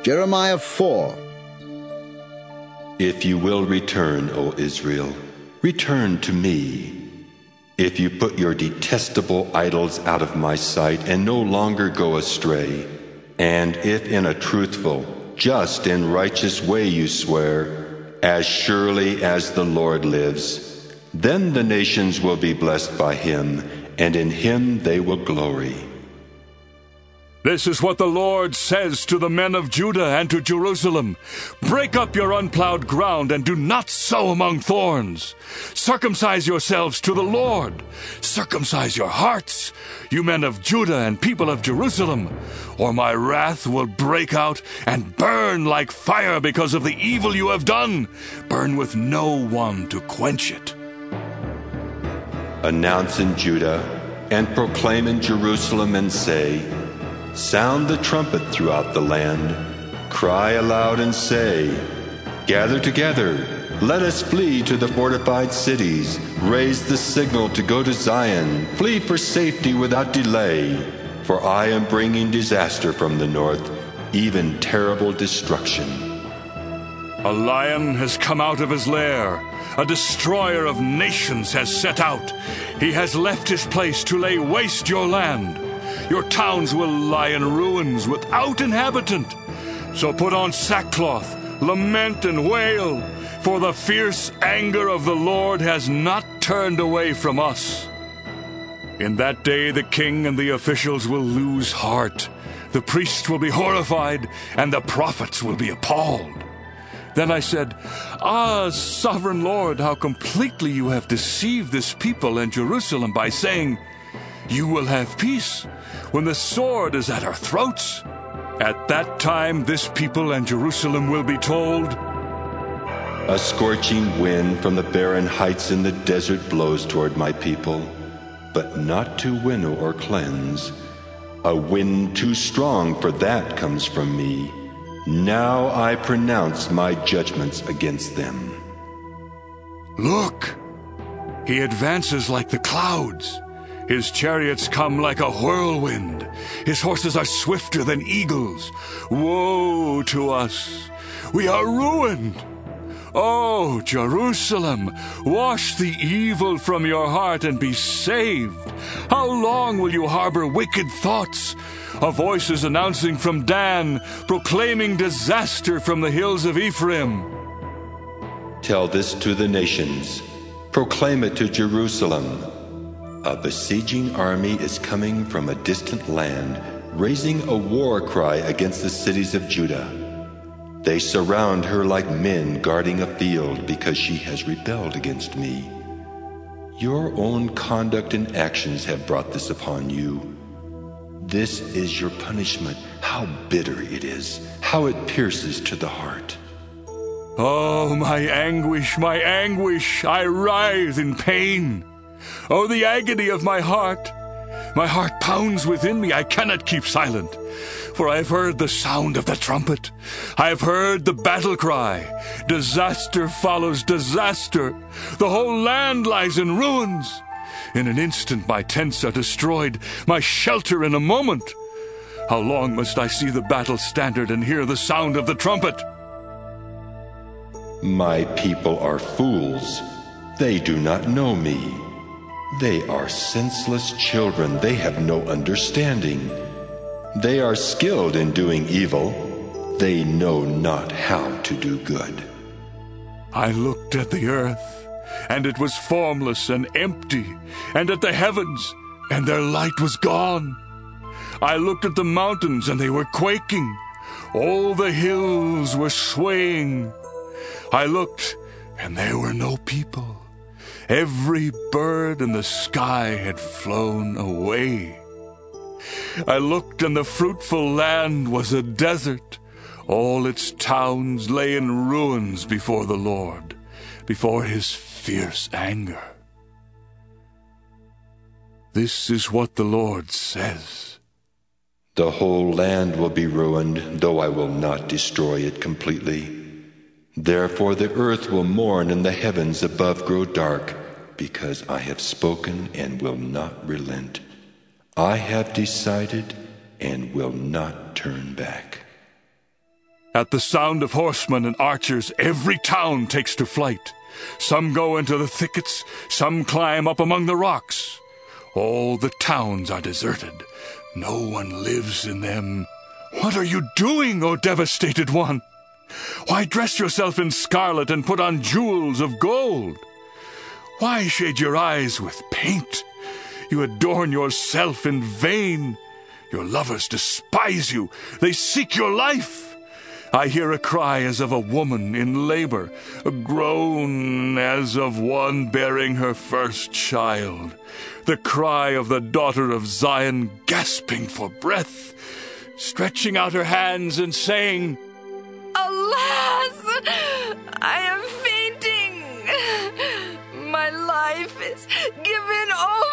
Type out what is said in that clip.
Jeremiah 4. If you will return, O Israel, return to me. If you put your detestable idols out of my sight and no longer go astray, and if in a truthful, just, and righteous way you swear, as surely as the Lord lives, then the nations will be blessed by him, and in him they will glory. This is what the Lord says to the men of Judah and to Jerusalem. Break up your unplowed ground and do not sow among thorns. Circumcise yourselves to the Lord. Circumcise your hearts, you men of Judah and people of Jerusalem, or my wrath will break out and burn like fire because of the evil you have done. Burn with no one to quench it. Announce in Judah and proclaim in Jerusalem and say, sound the trumpet throughout the land. Cry aloud and say, gather together. Let us flee to the fortified cities. Raise the signal to go to Zion. Flee for safety without delay. For I am bringing disaster from the north, even terrible destruction. A lion has come out of his lair. A destroyer of nations has set out. He has left his place to lay waste your land. Your towns will lie in ruins without inhabitant. So put on sackcloth, lament and wail, for the fierce anger of the Lord has not turned away from us. In that day the king and the officials will lose heart. The priests will be horrified, and the prophets will be appalled. Then I said, Ah, sovereign Lord, how completely you have deceived this people and Jerusalem by saying, you will have peace when the sword is at our throats. At that time this people and Jerusalem will be told, a scorching wind from the barren heights in the desert blows toward my people, but not to winnow or cleanse. A wind too strong for that comes from me. Now I pronounce my judgments against them. Look, he advances like the clouds. His chariots come like a whirlwind. His horses are swifter than eagles. Woe to us! We are ruined! Oh, Jerusalem, wash the evil from your heart and be saved. How long will you harbor wicked thoughts? A voice is announcing from Dan, proclaiming disaster from the hills of Ephraim. Tell this to the nations. Proclaim it to Jerusalem. A besieging army is coming from a distant land, raising a war cry against the cities of Judah. They surround her like men guarding a field because she has rebelled against me. Your own conduct and actions have brought this upon you. This is your punishment. How bitter it is, how it pierces to the heart. Oh, my anguish, I writhe in pain. Oh, the agony of my heart! My heart pounds within me. I cannot keep silent. For I have heard the sound of the trumpet. I have heard the battle cry. Disaster follows disaster. The whole land lies in ruins. In an instant my tents are destroyed, my shelter in a moment. How long must I see the battle standard and hear the sound of the trumpet? My people are fools. They do not know me. They are senseless children. They have no understanding. They are skilled in doing evil. They know not how to do good. I looked at the earth, and it was formless and empty, and at the heavens, and their light was gone. I looked at the mountains, and they were quaking. All the hills were swaying. I looked, and there were no people. Every bird in the sky had flown away. I looked, and the fruitful land was a desert. All its towns lay in ruins before the Lord, before his fierce anger. This is what the Lord says. The whole land will be ruined, though I will not destroy it completely. Therefore the earth will mourn and the heavens above grow dark, because I have spoken and will not relent. I have decided and will not turn back. At the sound of horsemen and archers, every town takes to flight. Some go into the thickets, some climb up among the rocks. All the towns are deserted. No one lives in them. What are you doing, O devastated one? Why dress yourself in scarlet and put on jewels of gold? Why shade your eyes with paint? You adorn yourself in vain. Your lovers despise you. They seek your life. I hear a cry as of a woman in labor, a groan as of one bearing her first child, the cry of the daughter of Zion gasping for breath, stretching out her hands and saying, "Alas, I am fainting. My life is given